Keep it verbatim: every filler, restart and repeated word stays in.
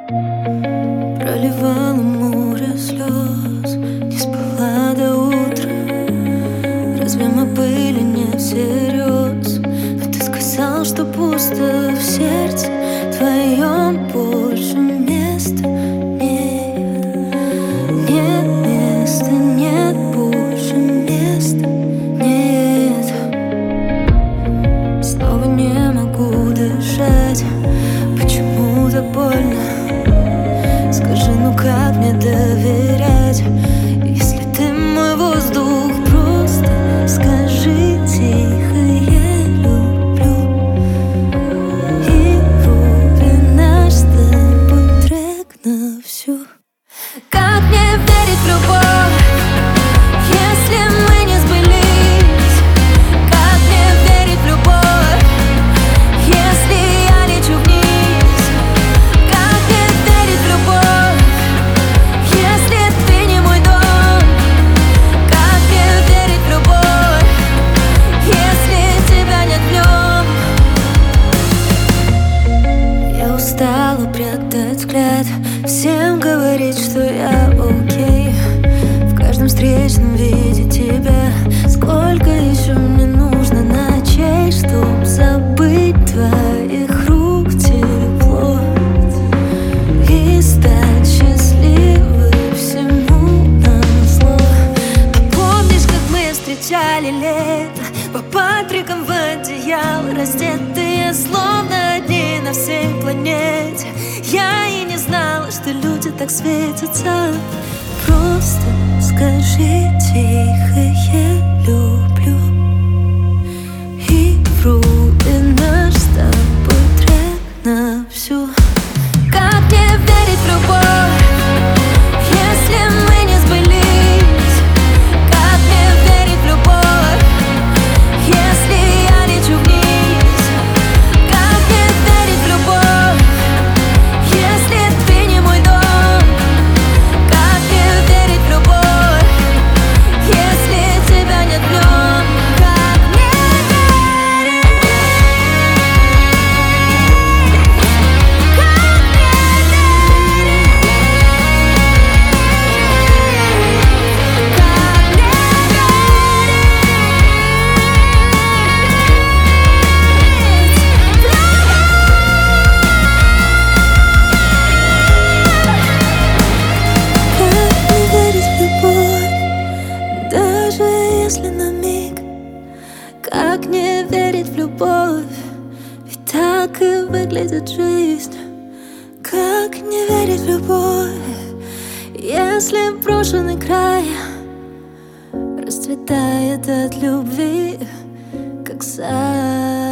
Проливала море слез, не спала до утра. Разве мы были не всерьез? Но ты сказал, что пусто в сердце твоем, больше места нет. Нет места, нет больше места, нет. Снова не могу дышать. Почему так больно? Скажи, ну как мне доверять, если ты мой воздух? Просто скажи тихо: я люблю. И врубим наш с тобой трек на всю. Как мне верить в любовь, если мы не сбылись? Как мне верить в любовь, если я лечу вниз? Как мне верить в любовь, если ты не мой дом? Как мне верить в любовь, если тебя нет в нем? Я устала прятать взгляд, всем говорить, что я окей. В каждом встречном виде тебя. Сколько еще мне нужно ночей, чтоб забыть твоих рук тепло и стать счастливой всему назло? А помнишь, как мы встречали лето по Патрикам в одеяло, раздетые словно одни на всей планете? Я и не знала, что люди так светятся. Просто скажи тихо: я люблю. И врубим наш с тобой трек на всю. Как мне верить в любовь, если мы не сбылись? Как мне верить в любовь, если я лечу вниз? Как мне верить в любовь, если ты не мой дом? Как мне верить в любовь, если тебя нет в нем? Как мне верить? Как мне верить? Как мне верить в любовь, даже если на миг? Как не верить в любовь, ведь так и выглядит жизнь. Как не верить в любовь, если брошенный край расцветает от любви, как сад?